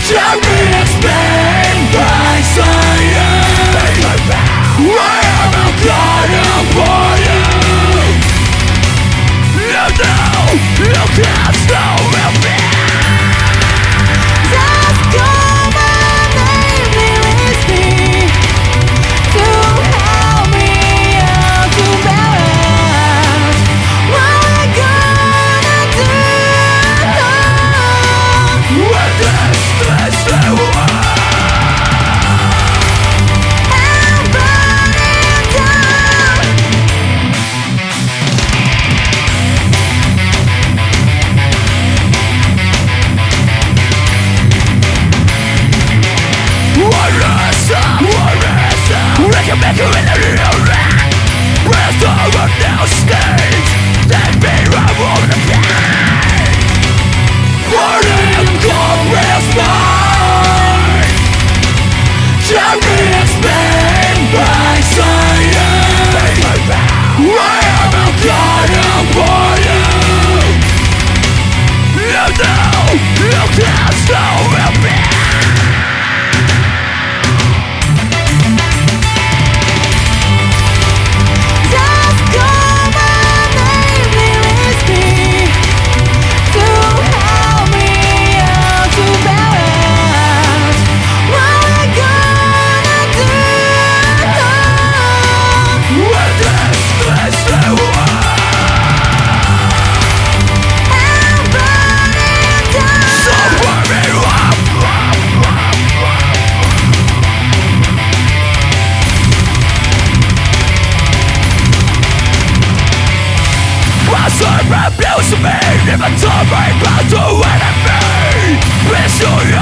Tell me explain my saying I am a god for you. You know you can't stop me. Just call my name, release me to help me out to balance. What we gonna do When this is the war, I'm burning down. we can make it in a real rap. Breath over now stage. Then be right on the pain. Burning comprehensive mind. Tell me explain my saying I am a god for you. You know you can't stop me. Just call my name, release me to help me out to balance. What we gonna do? When this is the war, I'm burning down. so burn me up. Abuse me, even time I'm about to enemy. Be sure